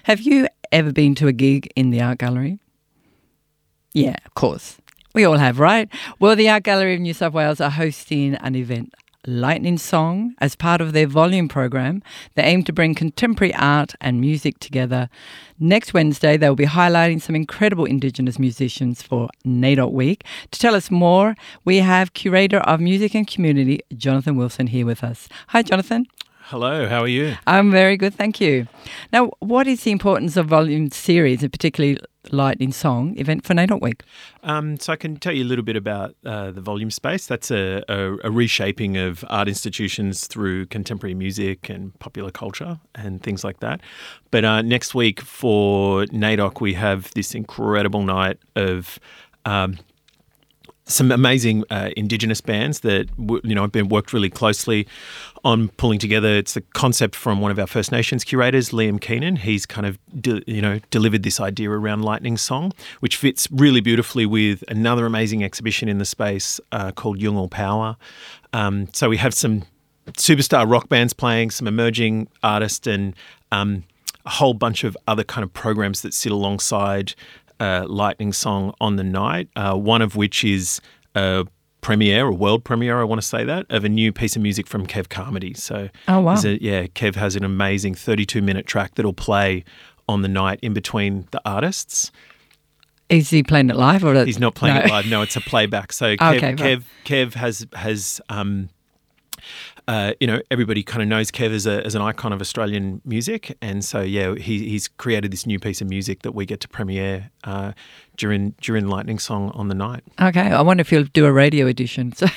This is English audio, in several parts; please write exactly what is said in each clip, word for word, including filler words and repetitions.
Have you ever been to a gig in the Art Gallery? Yeah, of course. We all have, right? Well, the Art Gallery of New South Wales are hosting an event, Lightning Song, as part of their volume program. They aim to bring contemporary art and music together. Next Wednesday, they'll be highlighting some incredible Indigenous musicians for NAIDOC Week. To tell us more, we have Curator of Music and Community, Jonathan Wilson, here with us. Hi, Jonathan. Hello, how are you? I'm very good, thank you. Now, what is the importance of Volume Series, and particularly Lightning Song event for NAIDOC Week? Um, so I can tell you a little bit about uh, the Volume Space. That's a, a, a reshaping of art institutions through contemporary music and popular culture and things like that. But uh, next week for NAIDOC, we have this incredible night of Um, some amazing uh, Indigenous bands that you know have been worked really closely on pulling together. It's the concept from one of our First Nations curators, Liam Keenan. He's kind of de- you know delivered this idea around Lightning Song, which fits really beautifully with another amazing exhibition in the space uh, called Yolngu Power. Um, so we have some superstar rock bands playing, some emerging artists, and um, a whole bunch of other kind of programs that sit alongside Uh, Lightning Song on the night, uh, one of which is a premiere, a world premiere, I want to say that, of a new piece of music from Kev Carmody. So, oh, wow. a, yeah, Kev has an amazing thirty-two minute track that'll play on the night in between the artists. Is he playing it live? Or He's not playing no. it live. No, it's a playback. So Kev, okay, Kev, right. Kev has has um, uh, you know, everybody kind of knows Kev as, a, as an icon of Australian music, and so yeah, he, he's created this new piece of music that we get to premiere uh, during during Lightning Song on the night. Okay, I wonder if you'll do a radio edition. So.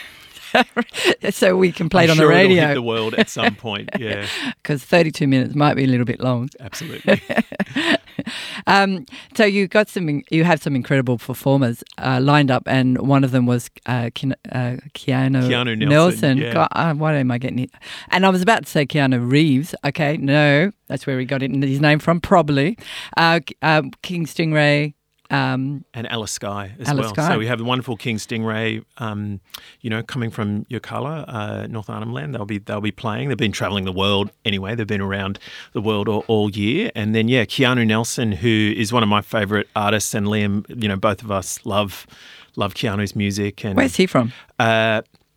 so we can play I'm it on sure the radio. It'll hit the world at some point, yeah. Because thirty-two minutes might be a little bit long. Absolutely. um, so you got some, you have some incredible performers uh, lined up, and one of them was uh, Ke- uh, Keanu, Keanu Nelson. Nelson. Yeah. God, uh, why am I getting it? And I was about to say Keanu Reeves. Okay, no, that's where he got it, his name from, probably. Uh, uh, King Stingray. Um, and Alice Skye as Alice well. Skye. So we have the wonderful King Stingray, um, you know, coming from Yirrkala, uh, North Arnhem Land. They'll be they'll be playing. They've been travelling the world anyway. They've been around the world all, all year. And then yeah, Keanu Nelson, who is one of my favourite artists, and Liam. You know, both of us love love Keanu's music. And where's he from? Uh,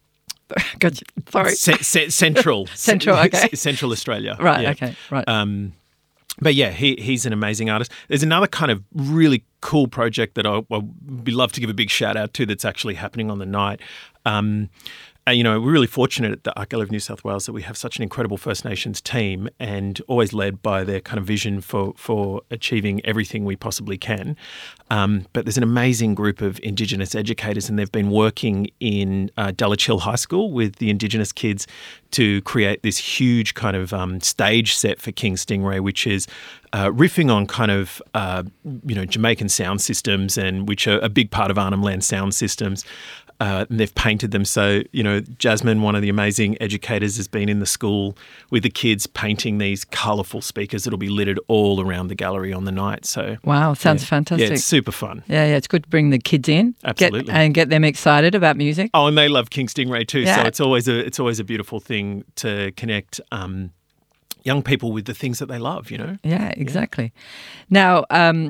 Gotcha. Sorry, C- C- Central, Central, okay, Central Australia. Right. Yeah. Okay. Right. Um, But yeah, he he's an amazing artist. There's another kind of really cool project that I would love to give a big shout out to that's actually happening on the night. Um, and, you know, we're really fortunate at the Art Gallery of New South Wales that we have such an incredible First Nations team, and always led by their kind of vision for, for achieving everything we possibly can. Um, but there's an amazing group of Indigenous educators, and they've been working in uh, Dulwich Hill High School with the Indigenous kids to create this huge kind of um, stage set for King Stingray, which is uh, riffing on kind of, uh, you know, Jamaican sound systems, and which are a big part of Arnhem Land sound systems. Uh, and they've painted them. So, you know, Jasmine, one of the amazing educators, has been in the school with the kids painting these colourful speakers that'll be littered all around the gallery on the night. So, wow, sounds yeah. fantastic. Yeah, it's super fun. Yeah, yeah, it's good to bring the kids in, Absolutely, get, and get them excited about music. Oh, and they love King Stingray too. Yeah. So it's always a it's always a beautiful thing to connect um, young people with the things that they love. You know. Yeah, exactly. Yeah. Now, um,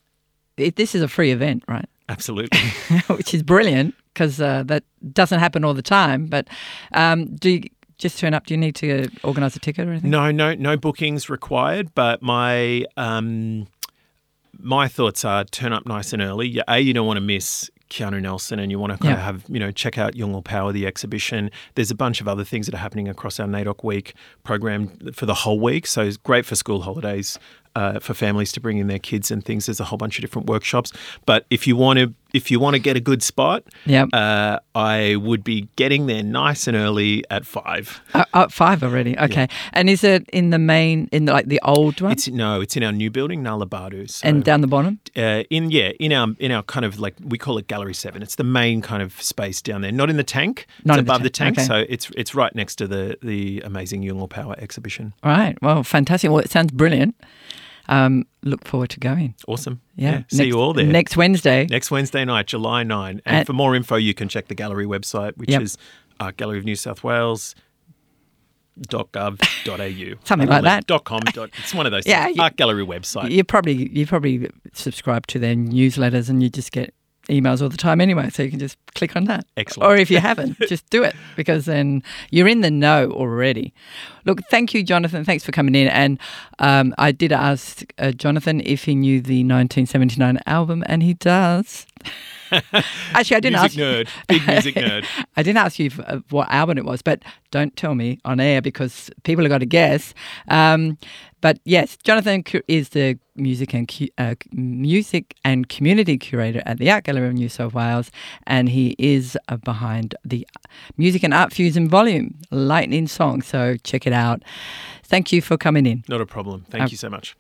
it, this is a free event, right? Absolutely. Which is brilliant, because uh, that doesn't happen all the time. But um, do you just turn up? Do you need to organise a ticket or anything? No, no, no bookings required. But my um, my thoughts are turn up nice and early. A, you don't want to miss Keanu Nelson, and you want to kind yeah. of have, you know, check out Yolngu Power, the exhibition. There's a bunch of other things that are happening across our NAIDOC Week program for the whole week. So it's great for school holidays, uh, for families to bring in their kids and things. There's a whole bunch of different workshops. But if you want to, if you want to get a good spot, yep. uh, I would be getting there nice and early at five. Uh, uh, five already, okay. Yeah. And is it in the main, in the, like the old one? It's no, it's in our new building, Nullarbadu. So, and down the bottom? Uh, in yeah, in our in our kind of like, we call it Gallery Seven. It's the main kind of space down there, not in the tank. Not it's above the tank, okay. so it's it's right next to the the amazing Yolngu Power exhibition. All right, well, fantastic. Well, it sounds brilliant. Um, look forward to going. Awesome. Yeah. yeah. Next, See you all there. Next Wednesday. Next Wednesday night, July ninth. And, and for more info, you can check the gallery website, which yep. is uh, Gallery of New South Wales. dot gov dot a u. Something like that. Dot com. Dot, it's one of those Yeah, things. you- Art Gallery website. You probably you probably subscribe to their newsletters and you just get emails all the time anyway, so you can just click on that. Excellent. Or if you haven't, just do it, because then you're in the know already. Look, thank you, Jonathan. Thanks for coming in. And um, I did ask uh, Jonathan if he knew the nineteen seventy-nine album, and he does. Actually, I didn't music ask you. nerd. Big music nerd. I didn't ask you if, uh, what album it was, but don't tell me on air because people have got to guess. Um, but yes, Jonathan cu- is the music and cu- uh, music and community curator at the Art Gallery of New South Wales, and he is uh, behind the Music and Art Fusion volume, Lightning Song. So check it out. Thank you for coming in. Not a problem. Thank Uh, you so much.